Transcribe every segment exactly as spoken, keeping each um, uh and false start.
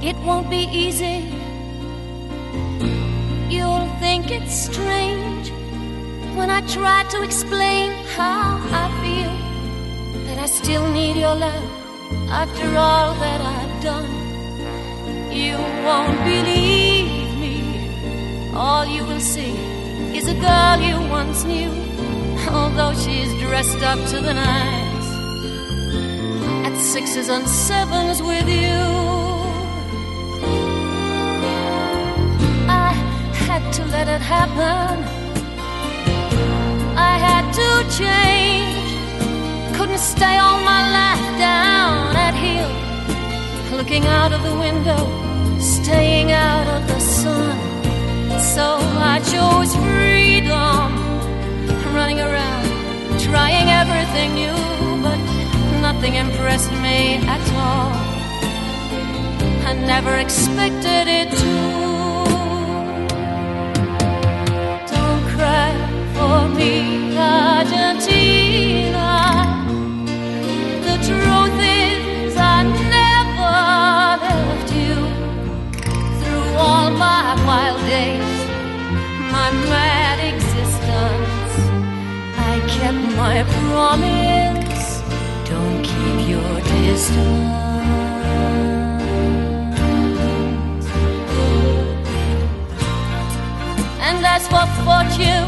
It won't be easy. You'll think it's strange when I try to explain how I feel, that I still need your love after all that I've done. You won't believe me. All you will see is a girl you once knew, although she's dressed up to the nines at sixes and sevens with you. I had to let it happen. I had to change. Couldn't stay all my life down at heel, looking out of the window, staying out of the sun. So I chose freedom, running around, trying everything new, but nothing impressed me at all. I never expected it to. Don't cry for me, Argentina. The truth is I never left you. Through all my wild days, my mad existence, I kept my promise. Don't keep your distance. And as for fortune,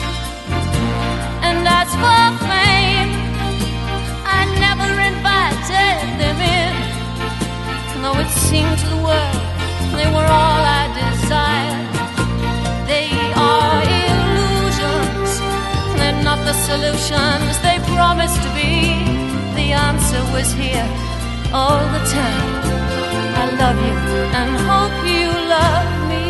and as for fame, I never invited them in, though it seemed to the world they were all I desired. They are illusions, they're not the solutions they promised to be. The answer was here all the time. I love you and hope you love me.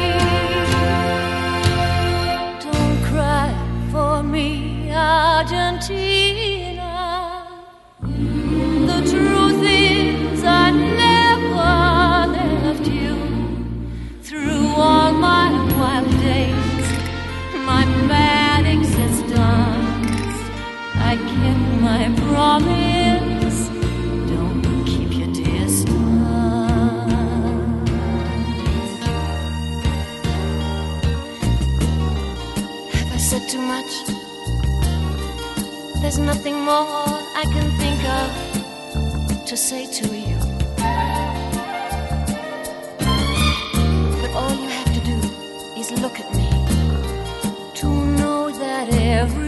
Don't cry for me, Argentina. The truth is I never left you. Through all my wild days, my mad existence, I kept my promise. Don't keep your distance. Have I said too much? There's nothing more I can think of to say to you. All you have to do is look at me to know that every